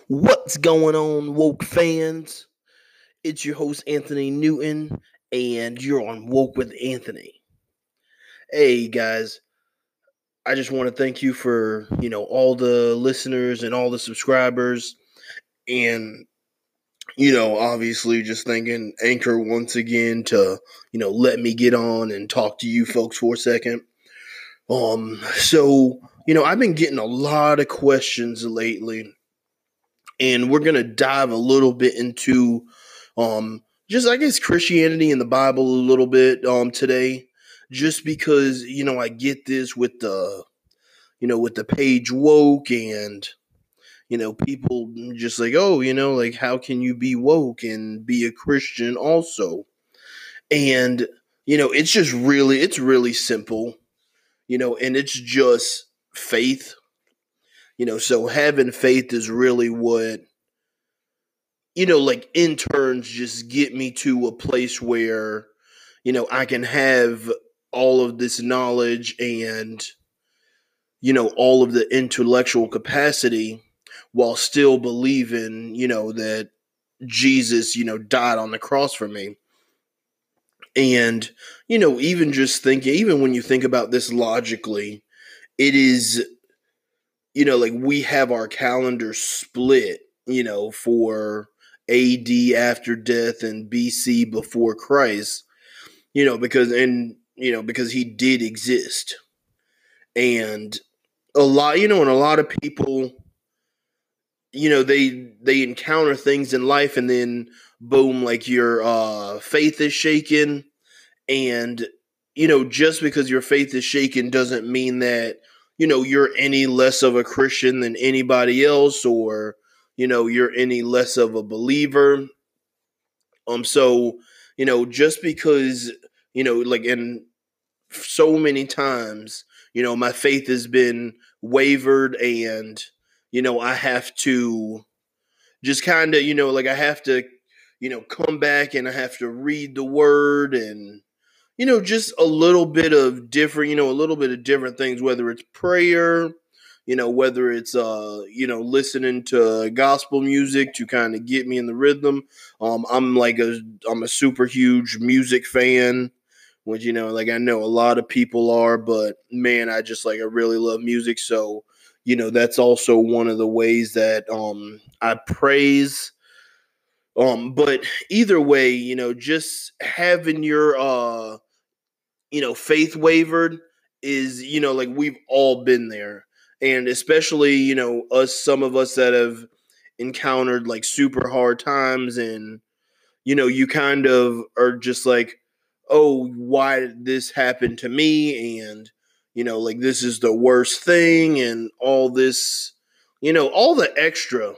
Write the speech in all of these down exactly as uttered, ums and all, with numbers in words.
What's going on, woke fans? It's your host, Anthony Newton, and you're on Woke with Anthony. Hey, guys, I just want to thank you for, you know, all the listeners and all the subscribers. And, you know, obviously just thanking Anchor once again to, you know, let me get on and talk to you folks for a second. Um, so, you know, I've been getting a lot of questions lately, and we're going to dive a little bit into um just I guess Christianity and the Bible a little bit um today, just because you know I get this with the you know with the page woke, and you know people just like, oh, you know like, how can you be woke and be a Christian also? And you know it's just really it's really simple, you know and it's just faith. You know so having faith is really what, you know, like interns just get me to a place where, you know, I can have all of this knowledge and, you know, all of the intellectual capacity while still believing, you know, that Jesus, you know, died on the cross for me. And, you know, even just thinking, even when you think about this logically, it is, you know, like we have our calendar split, you know, for A D after death and B C before Christ, you know, because, and, you know, because he did exist. And a lot, you know, and a lot of people, you know, they, they encounter things in life, and then boom, like your uh, faith is shaken. And, you know, just because your faith is shaken doesn't mean that, you know, you're any less of a Christian than anybody else, or, you know, you're any less of a believer. Um, so, you know, just because, you know, like, and so many times, you know, my faith has been wavered, and, you know, I have to just kind of, you know, like I have to, you know, come back and I have to read the word, and, you know, just a little bit of different, you know, a little bit of different things, whether it's prayer, you know, whether it's, uh, you know, listening to gospel music to kind of get me in the rhythm. Um, I'm like a, I'm a super huge music fan, which, you know, like I know a lot of people are, but man, I just like, I really love music. So, you know, that's also one of the ways that, um, I praise. Um, but either way, you know, just having your, uh, you know, faith wavered is, you know, like we've all been there. And especially, you know, us, some of us that have encountered like super hard times, and, you know, you kind of are just like, oh, why did this happen to me? And, you know, like this is the worst thing, and all this, you know, all the extra.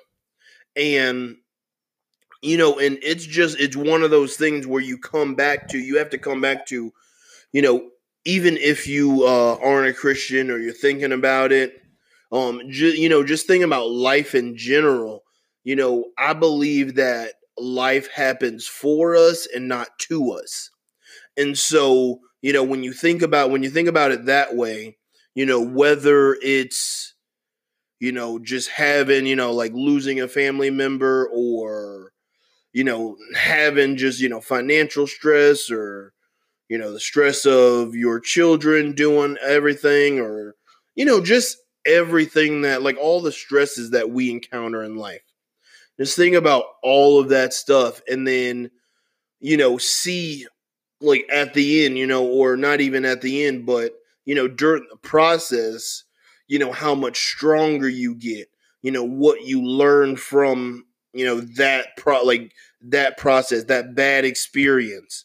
And, you know, and it's just, it's one of those things where you come back to, you have to come back to, you know, even if you uh, aren't a Christian or you're thinking about it, um, ju- you know, just think about life in general. You know, I believe that life happens for us and not to us. And so, you know, when you think about when you think about it that way, you know, whether it's, you know, just having, you know, like losing a family member, or, you know, having just, you know, financial stress, or, you know, the stress of your children doing everything, or, you know, just everything that, like, all the stresses that we encounter in life. Just think about all of that stuff, and then, you know, see, like, at the end, you know, or not even at the end, but, you know, during the process, you know, how much stronger you get, you know, what you learn from, you know, that pro, like, that process, that bad experience.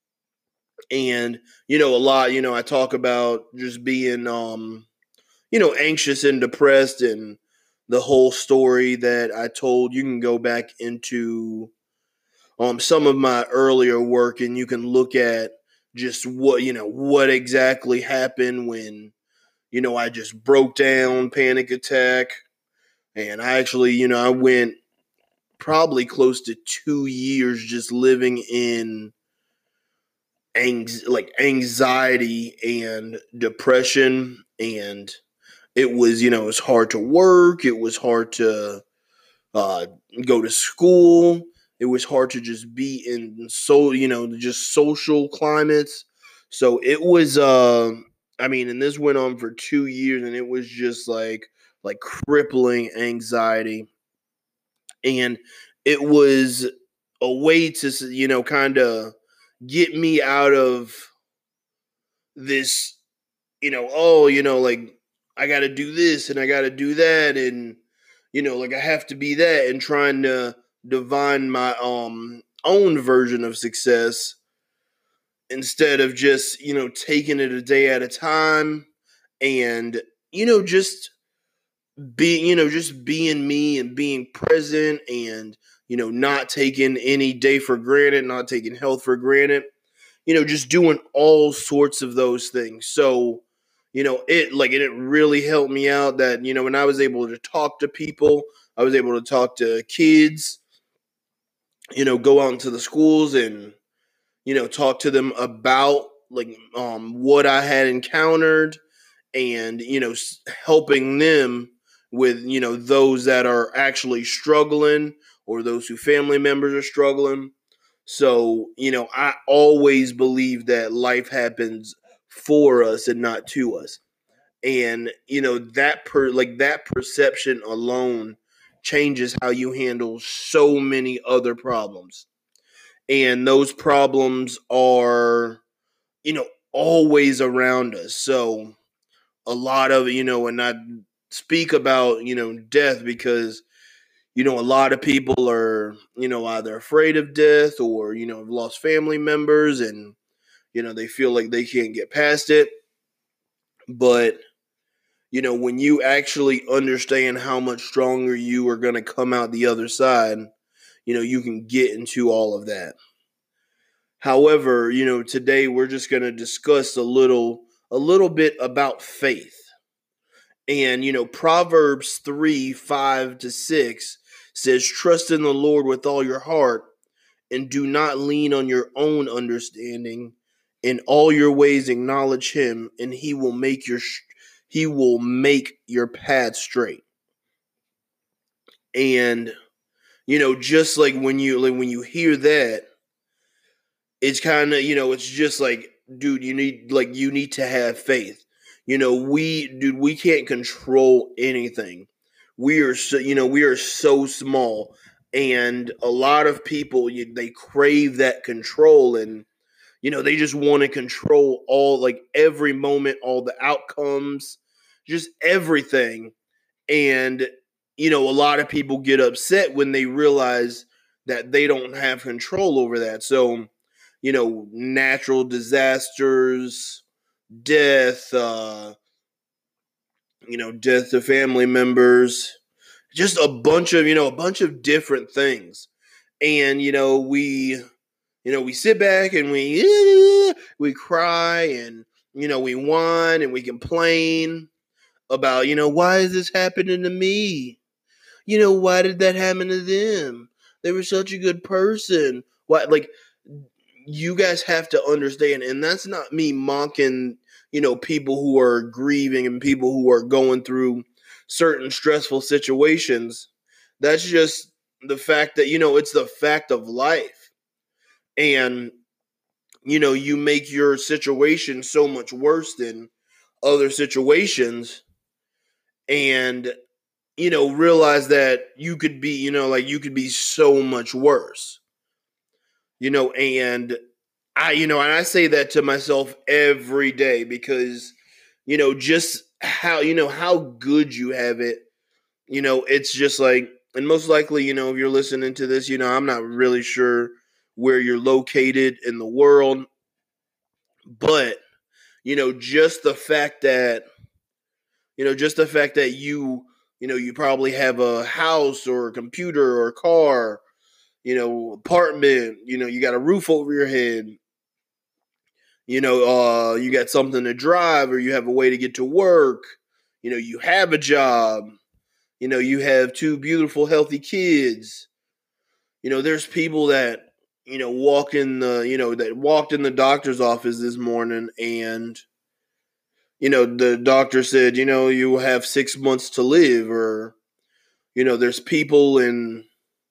And, you know, a lot, you know, I talk about just being, um, you know, anxious and depressed, and the whole story that I told. You can go back into um, some of my earlier work, and you can look at just what, you know, what exactly happened when, you know, I just broke down, panic attack. And I actually, you know, I went probably close to two years just living in like anxiety and depression. And it was, you know, it was hard to work. It was hard to, uh, go to school. It was hard to just be in so you know just social climates. So it was. Uh, I mean, and this went on for two years, and it was just like like crippling anxiety, and it was a way to you know kind of get me out of this you know, oh, you know, like I got to do this and I got to do that, and you know, like I have to be that, and trying to divine my um own version of success instead of just you know taking it a day at a time, and you know just being you know just being me and being present, and you know not taking any day for granted, not taking health for granted, you know, just doing all sorts of those things. So, you know, it like it, it really helped me out that, you know, when I was able to talk to people, I was able to talk to kids, you know, go out into the schools and, you know, talk to them about like um what I had encountered, and, you know, helping them with, you know, those that are actually struggling, or those who family members are struggling. So, you know, I always believe that life happens for us and not to us. And, you know, that per like that perception alone changes how you handle so many other problems. And those problems are, you know, always around us. So, a lot of, you know, and I speak about, you know, death because you know, a lot of people are, you know, either afraid of death, or, you know, have lost family members, and, you know, they feel like they can't get past it. But, you know, when you actually understand how much stronger you are going to come out the other side, you know, you can get into all of that. However, you know, today we're just going to discuss a little, a little bit about faith. And, you know, Proverbs three, five to six says, trust in the Lord with all your heart, and do not lean on your own understanding. In all your ways acknowledge him, and he will make your he will make your path straight. And you know, just like when you like when you hear that, it's kind of, you know, it's just like, dude, you need like you need to have faith. You know, we dude, we can't control anything. We are so, you know, we are so small, and a lot of people you, they crave that control, and you know, they just want to control all, like every moment, all the outcomes, just everything. And you know, a lot of people get upset when they realize that they don't have control over that. So, you know, natural disasters, death, uh, you know, death to family members, just a bunch of, you know, a bunch of different things. And, you know, we, you know, we sit back and we, eh, we cry, and, you know, we whine and we complain about, you know, why is this happening to me? You know, why did that happen to them? They were such a good person. Why, like, you guys have to understand, and that's not me mocking, you know, people who are grieving and people who are going through certain stressful situations. That's just the fact that, you know, it's the fact of life. And, you know, you make your situation so much worse than other situations, and, you know, realize that you could be, you know, like you could be so much worse, you know, and I, you know, and I say that to myself every day because, you know, just how, you know, how good you have it, you know, it's just like, and most likely, you know, if you're listening to this, you know, I'm not really sure where you're located in the world, but, you know, just the fact that, you know, just the fact that you, you know, you probably have a house or a computer or a car, you know, apartment, you know, you got a roof over your head, you know, uh, you got something to drive, or you have a way to get to work, you know, you have a job, you know, you have two beautiful, healthy kids. You know, there's people that, you know, walk in the, you know, that walked in the doctor's office this morning, and, you know, the doctor said, you know, you have six months to live, or, You know, there's people in,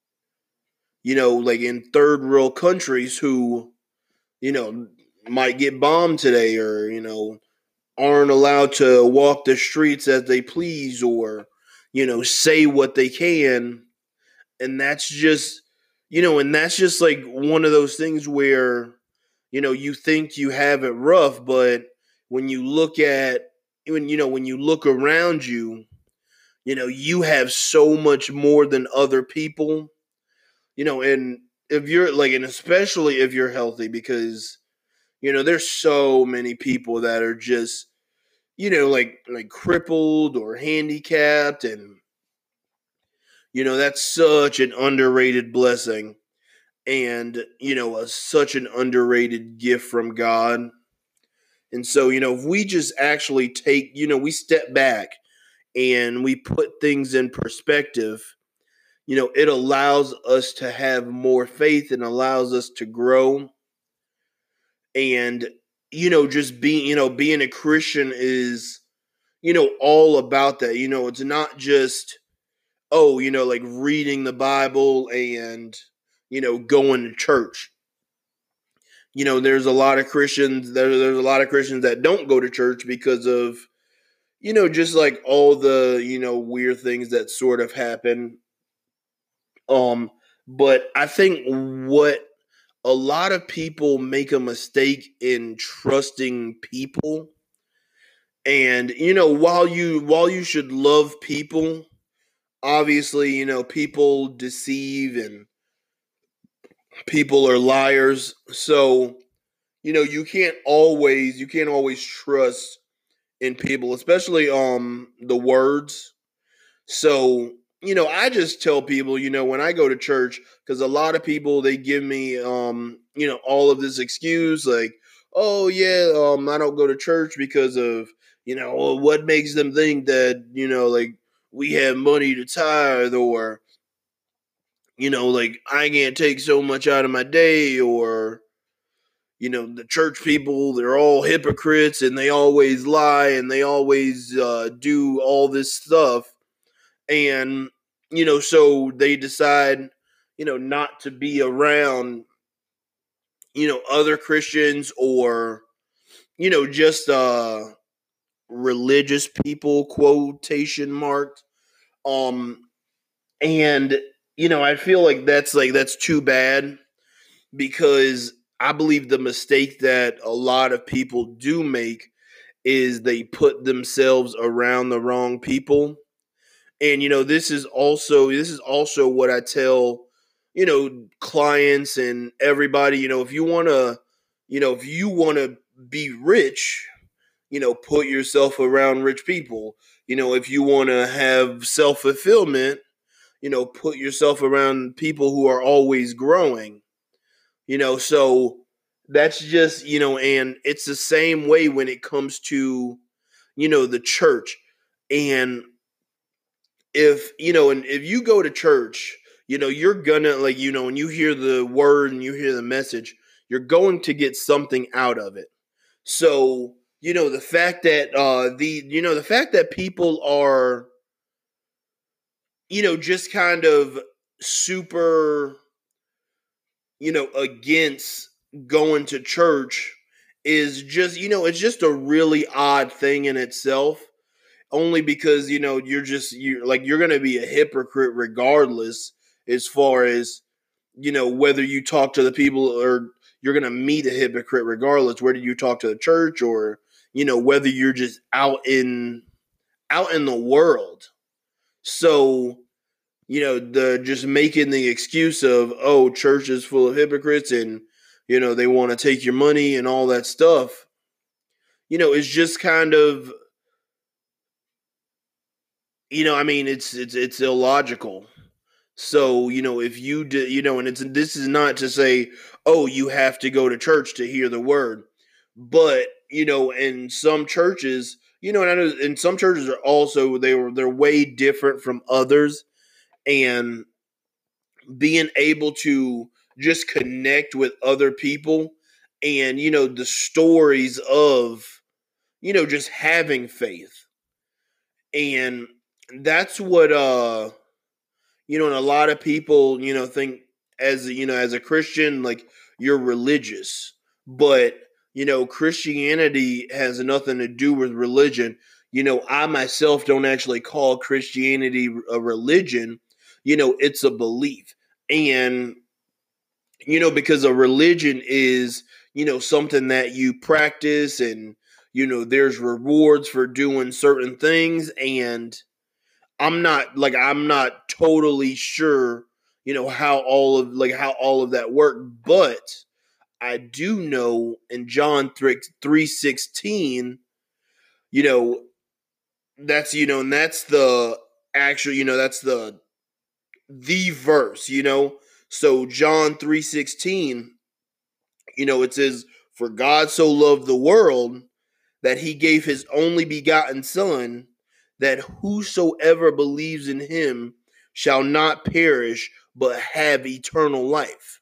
you know, like in third world countries who, you know, might get bombed today, or, you know, aren't allowed to walk the streets as they please, or, you know, say what they can. And that's just, you know, and that's just like one of those things where, you know, you think you have it rough, but when you look at, when, you know, when you look around you, you know, you have so much more than other people, you know, and if you're like, and especially if you're healthy, because, you know, there's so many people that are just, you know, like, like crippled or handicapped. And, you know, that's such an underrated blessing, and, you know, a, such an underrated gift from God. And so, you know, if we just actually take, you know, we step back and we put things in perspective, you know, it allows us to have more faith and allows us to grow. And, you know, just being, you know, being a Christian is, you know, all about that. You know, it's not just, oh, you know, like reading the Bible and, you know, going to church. You know, there's a lot of Christians, there, there's a lot of Christians that don't go to church because of, you know, just like all the, you know, weird things that sort of happen. Um, but I think what a lot of people make a mistake in trusting people. And, you know, while you while you should love people, obviously, you know, people deceive and people are liars. So, you know, you can't always you can't always trust in people, especially um the words. So, you know, I just tell people, you know, when I go to church, because a lot of people, they give me, um, you know, all of this excuse like, oh, yeah, um, I don't go to church because of, you know, well, what makes them think that, you know, like we have money to tithe, or, you know, like I can't take so much out of my day, or, you know, the church people, they're all hypocrites and they always lie and they always uh, do all this stuff. And, you know, so they decide, you know, not to be around, you know, other Christians, or, you know, just uh religious people, quotation marks. Um and, you know, I feel like that's like that's too bad, because I believe the mistake that a lot of people do make is they put themselves around the wrong people. And, you know, this is also this is also what I tell, you know, clients and everybody. You know, if you want to, you know, if you want to be rich, you know, put yourself around rich people. You know, if you want to have self-fulfillment, you know, put yourself around people who are always growing. You know, so that's just, you know, and it's the same way when it comes to, you know, the church. And if, you know, and if you go to church, you know, you're gonna, like, you know, when you hear the word and you hear the message, you're going to get something out of it. So, you know, the fact that uh the you know, the fact that people are, you know, just kind of super, you know, against going to church is just, you know, it's just a really odd thing in itself. Only because, you know, you're just, you're like, you're going to be a hypocrite regardless, as far as, you know, whether you talk to the people, or you're going to meet a hypocrite regardless whether you talk to the church, or, you know, whether you're just out in out in the world. So, you know, the just making the excuse of, oh, church is full of hypocrites and, you know, they want to take your money and all that stuff, you know, it's just kind of, you know, I mean, it's it's it's illogical. So, you know, if you do, you know, and it's this is not to say, oh, you have to go to church to hear the word, but, you know, in some churches, you know, and I know in some churches are also, they were they're way different from others, and being able to just connect with other people, and, you know, the stories of, you know, just having faith. And that's what uh You know, and a lot of people, you know, think as you know, as a Christian, like you're religious, but you know, Christianity has nothing to do with religion. You know, I myself don't actually call Christianity a religion. You know, it's a belief. And you know, because a religion is, you know, something that you practice and, you know, there's rewards for doing certain things. And I'm not like, I'm not totally sure, you know, how all of like how all of that worked, but I do know in John three sixteen, you know, that's, you know, and that's the actual, you know, that's the, the verse, you know, so John three sixteen, you know, it says, "For God so loved the world that he gave his only begotten Son, that whosoever believes in him shall not perish, but have eternal life."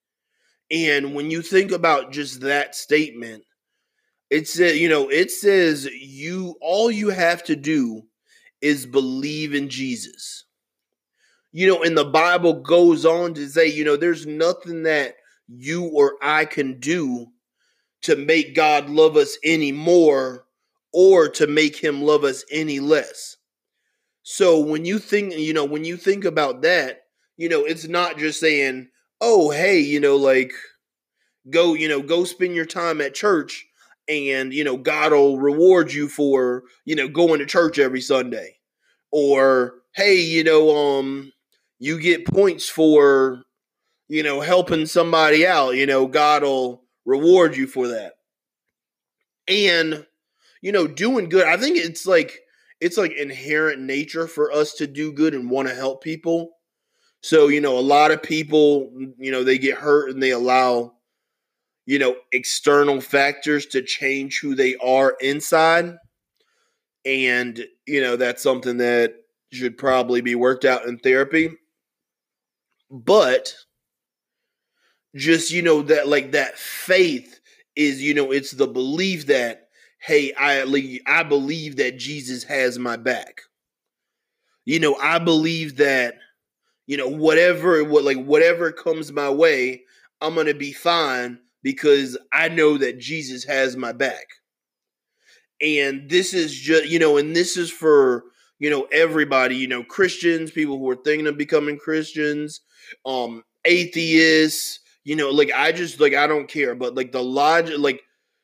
And when you think about just that statement, it says, you know, it says you all you have to do is believe in Jesus. You know, and the Bible goes on to say, you know, there's nothing that you or I can do to make God love us any more or to make him love us any less. So when you think, you know, when you think about that, you know, it's not just saying, "Oh, hey, you know, like go, you know, go spend your time at church and, you know, God will reward you for, you know, going to church every Sunday." Or, "Hey, you know, um you get points for, you know, helping somebody out, you know, God will reward you for that." And you know, doing good, I think it's like it's like inherent nature for us to do good and want to help people. So, you know, a lot of people, you know, they get hurt and they allow, you know, external factors to change who they are inside. And, you know, that's something that should probably be worked out in therapy. But just, you know, that like that faith is, you know, it's the belief that, hey, I I believe that Jesus has my back. You know, I believe that, you know, whatever what like whatever comes my way, I'm going to be fine because I know that Jesus has my back. And this is just, you know, and this is for, you know, everybody, you know, Christians, people who are thinking of becoming Christians, um atheists, you know, like I just like I don't care, but like the logic, like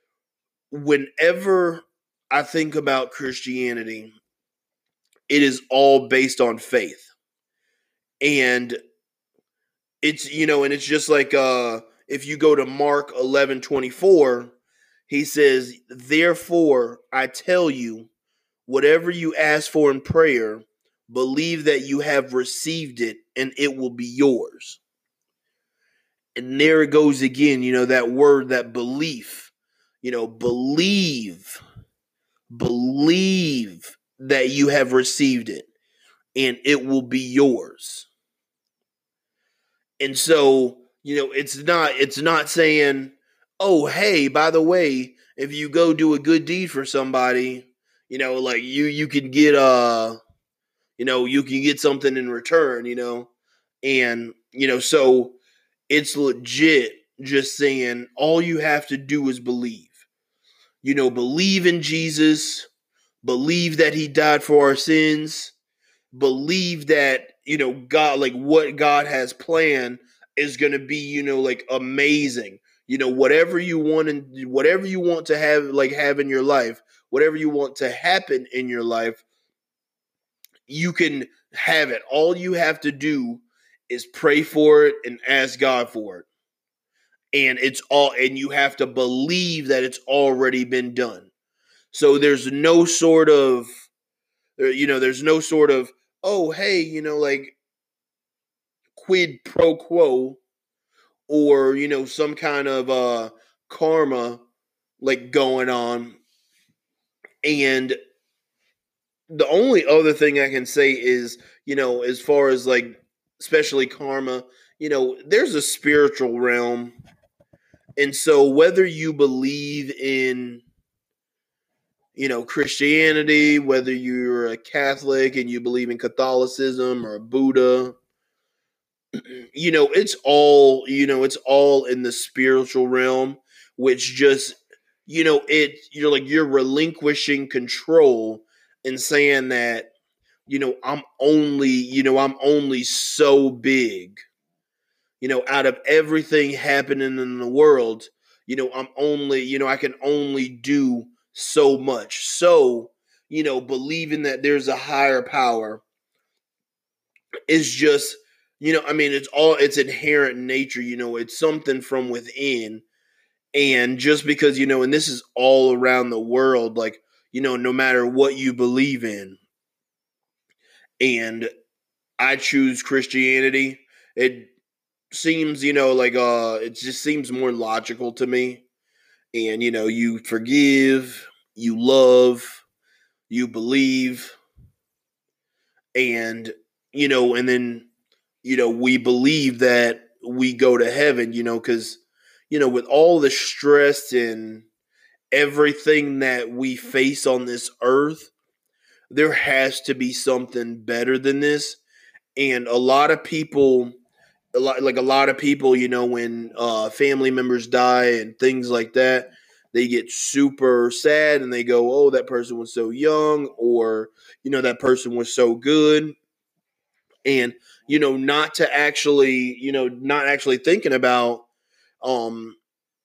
whenever I think about Christianity, it is all based on faith. And it's, you know, and it's just like uh if you go to Mark eleven twenty-four, he says, "Therefore I tell you, whatever you ask for in prayer, believe that you have received it and it will be yours." And there it goes again, you know, that word, that belief, you know, believe, believe that you have received it and it will be yours. And so, you know, it's not it's not saying, "Oh, hey, by the way, if you go do a good deed for somebody, you know, like you you can get uh you know, you can get something in return, you know." And, you know, so it's legit just saying all you have to do is believe. You know, believe in Jesus, believe that he died for our sins, believe that, you know, God, like what God has planned is going to be, you know, like amazing. You know, whatever you want and whatever you want to have, like have in your life, whatever you want to happen in your life, you can have it. All you have to do is pray for it and ask God for it. And it's all, and you have to believe that it's already been done. So there's no sort of, you know, there's no sort of, "Oh, hey, you know, like quid pro quo," or, you know, some kind of uh karma like going on. And the only other thing I can say is, you know, as far as like, especially karma, you know, there's a spiritual realm. And so whether you believe in, you know, Christianity, whether you're a Catholic and you believe in Catholicism or Buddha, you know, it's all, you know, it's all in the spiritual realm, which just, you know, it, you're like, you're relinquishing control and saying that, you know, I'm only, you know, I'm only so big, you know, out of everything happening in the world, you know, I'm only, you know, I can only do so much. So, you know, believing that there's a higher power is just, you know, I mean, it's all, it's inherent nature, you know, it's something from within. And just because, you know, and this is all around the world, like, you know, no matter what you believe in, and I choose Christianity, it seems, you know, like, uh, it just seems more logical to me. And, you know, you forgive, you love, you believe, and, you know, and then, you know, we believe that we go to heaven, you know, because, you know, with all the stress and everything that we face on this earth, there has to be something better than this. And a lot of people, a lot, like a lot of people, you know, when uh, family members die and things like that, they get super sad and they go, oh, that person was so young, or, you know, that person was so good. And, you know, not to actually, you know, not actually thinking about, um,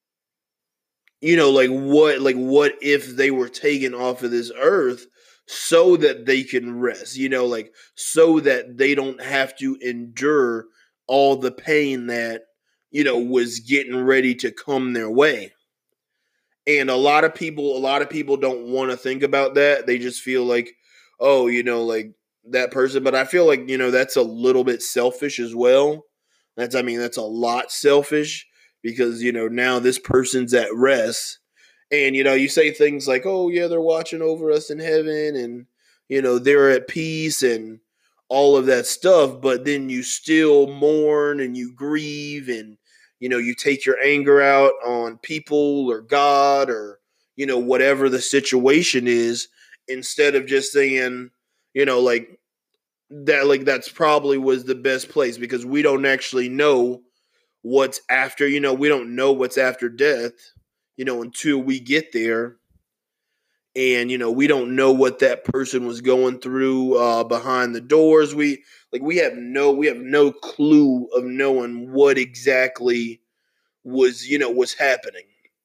you know, like what, like what if they were taken off of this earth so that they can rest, you know, like so that they don't have to endure all the pain that, you know, was getting ready to come their way. And a lot of people, a lot of people don't want to think about that. They just feel like, oh, you know, like that person. But I feel like, you know, that's a little bit selfish as well. That's, I mean, that's a lot selfish because, you know, now this person's at rest. And, you know, you say things like, oh, yeah, they're watching over us in heaven and, you know, they're at peace and all of that stuff. But then you still mourn and you grieve and, you know, you take your anger out on people or God or, you know, whatever the situation is, instead of just saying, you know, like that, like that's probably was the best place because we don't actually know what's after, you know, we don't know what's after death, you know, until we get there. And, you know, we don't know what that person was going through uh, behind the doors. We like we have no we have no clue of knowing what exactly was, you know, was happening.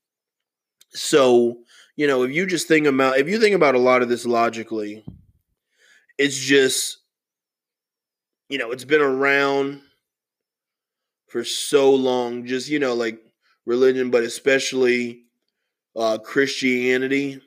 So, you know, if you just think about if you think about a lot of this logically, it's just, you know, it's been around for so long, just, you know, like religion, but especially uh Christianity.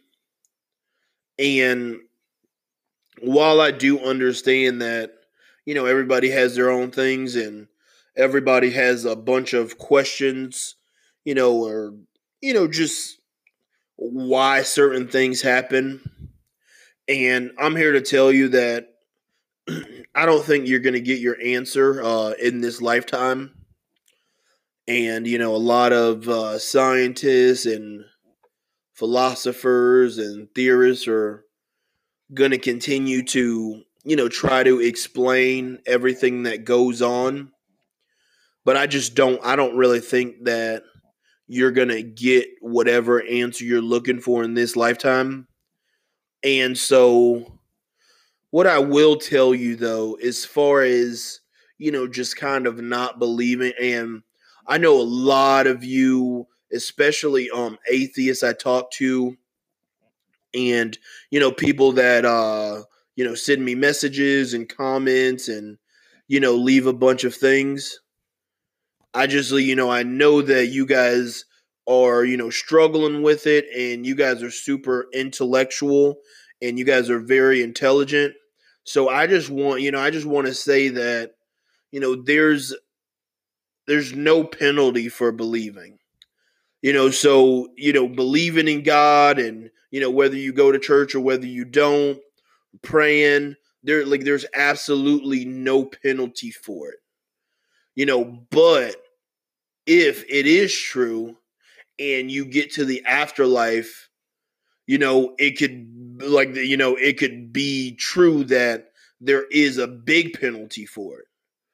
And while I do understand that, you know, everybody has their own things and everybody has a bunch of questions, you know, or, you know, just why certain things happen. And I'm here to tell you that I don't think you're going to get your answer uh, in this lifetime. And, you know, a lot of uh, scientists and philosophers and theorists are going to continue to, you know, try to explain everything that goes on. But I just don't, I don't really think that you're going to get whatever answer you're looking for in this lifetime. And so, what I will tell you though, as far as, you know, just kind of not believing, and I know a lot of you, especially um atheists I talk to, and, you know, people that uh you know send me messages and comments and, you know, leave a bunch of things. I just, you know, I know that you guys are, you know, struggling with it and you guys are super intellectual and you guys are very intelligent. So I just want, you know, I just want to say that, you know, there's there's no penalty for believing. You know, so, you know, believing in God and, you know, whether you go to church or whether you don't, praying, there like there's absolutely no penalty for it. You know, but if it is true and you get to the afterlife, you know, it could like you know, it could be true that there is a big penalty for it.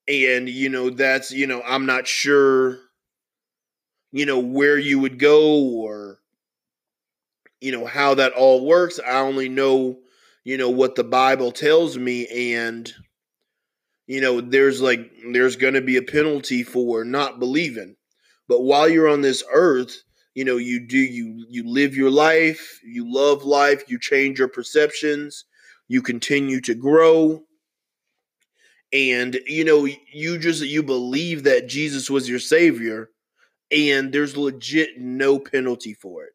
And, you know, that's, you know, I'm not sure, you know, where you would go or, you know, how that all works. I only know, you know, what the Bible tells me. And, you know, there's like, there's going to be a penalty for not believing. But while you're on this earth, you know, you do, you, you live your life, you love life, you change your perceptions, you continue to grow. And, you know, you just, you believe that Jesus was your savior and there's legit no penalty for it.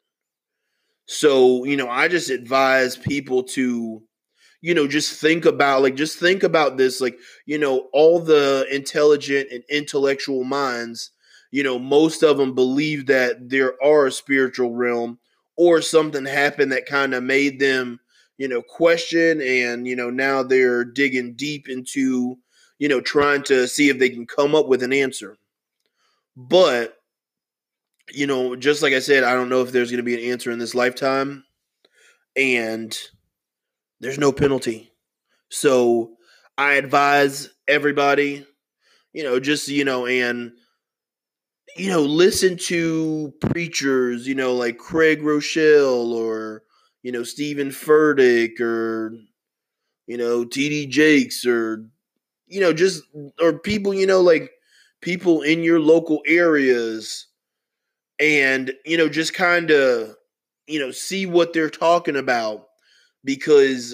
So, you know, I just advise people to, you know, just think about, like, just think about this, like, you know, all the intelligent and intellectual minds, you know, most of them believe that there are a spiritual realm or something happened that kind of made them, you know, question. And, you know, now they're digging deep into, you know, trying to see if they can come up with an answer. But, you know, just like I said, I don't know if there's going to be an answer in this lifetime. And there's no penalty. So I advise everybody, you know, just, you know, and, you know, listen to preachers, you know, like Craig Rochelle or, you know, Stephen Furtick or, you know, T D Jakes or, you know, just, or people, you know, like people in your local areas and, you know, just kind of, you know, see what they're talking about because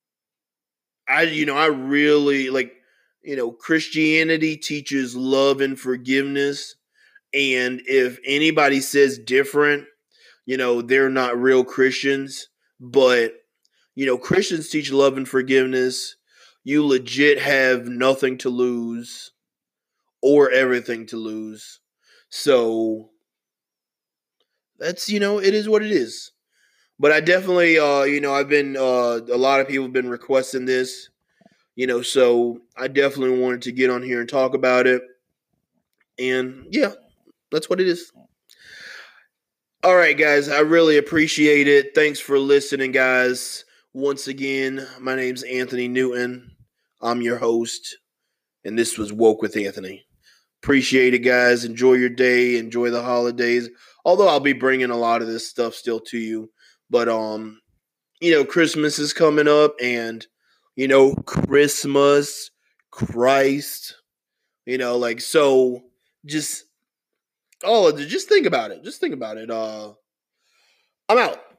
I, you know, I really like, you know, Christianity teaches love and forgiveness. And if anybody says different, you know, they're not real Christians. But, you know, Christians teach love and forgiveness. You legit have nothing to lose or everything to lose. So that's, you know, it is what it is. But I definitely, uh, you know, I've been, uh, a lot of people have been requesting this. You know, so I definitely wanted to get on here and talk about it. And yeah, that's what it is. All right, guys, I really appreciate it. Thanks for listening, guys. Once again, my name's Anthony Newton. I'm your host, and this was Woke with Anthony. Appreciate it, guys. Enjoy your day. Enjoy the holidays. Although I'll be bringing a lot of this stuff still to you. But, um, you know, Christmas is coming up, and, you know, Christmas, Christ, you know, like, so just, oh, just think about it. Just think about it. Uh, I'm out.